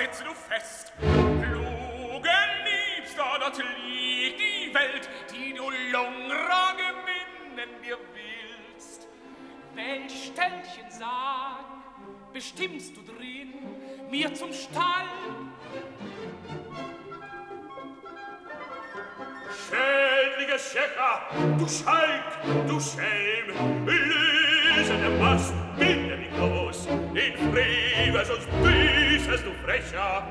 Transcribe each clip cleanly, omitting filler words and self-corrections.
setze du fest. Klugen Liebster, dort liegt die Welt, die du Lungra gewinnen dir willst. Welch Ställchen sagen, bestimmst du drin, mir zum Stall? Schädliges Schächer, du Schalk, du Schelm, löse der Mast, binde mich los, in Frevel, sonst büßest du frecher.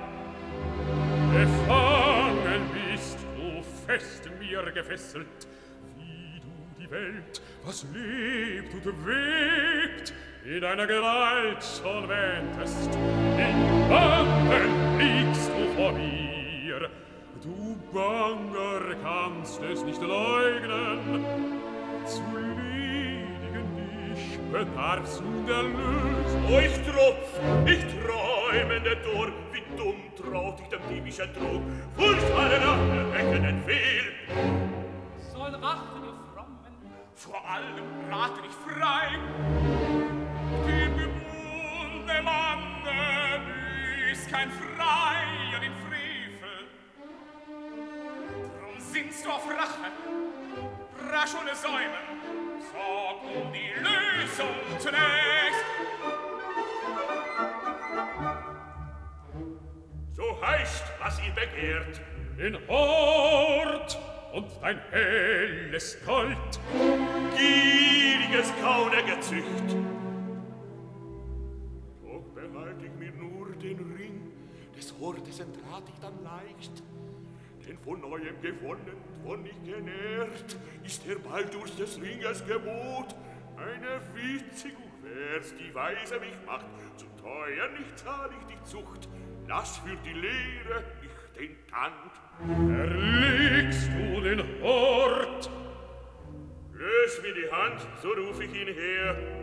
Gefangen bist du fest mir gefesselt, wie du die Welt, was lebt und webt, in deiner Gewalt schon wähntest, in Bangen liegst du vor mir. Du Banger kannst es nicht leugnen, zu ledigen dich bedarfst nun der Lösung. Oh, ich träumende Tor, wie dumm traut ich dem diebischen Trug, furchtbare Rache, rächen Fehl. Soll Rache dir frommen, Vor allem rate dich frei. Dem gebundene Manne büßt kein Freier den Frevel. Drum sinnst du auf Rache, rasch ohne Säumen, sorg um die Lösung zunächst. So heißt, was ihr begehrt. Den Hort und dein helles Gold, Gieriges Kaunegezücht. Doch behalt ich mir nur den Ring, des Hortes entrat ich dann leicht. Denn von Neuem gewonnen, von nicht genährt, ist er bald durch des Ringes Gebot. Eine Witzigung wär's, die weise mich macht, zu teuer nicht zahl ich die Zucht, lass für die Lehre nicht den Tand. erlegst du den Hort. Lös mir die Hand, so ruf ich ihn her.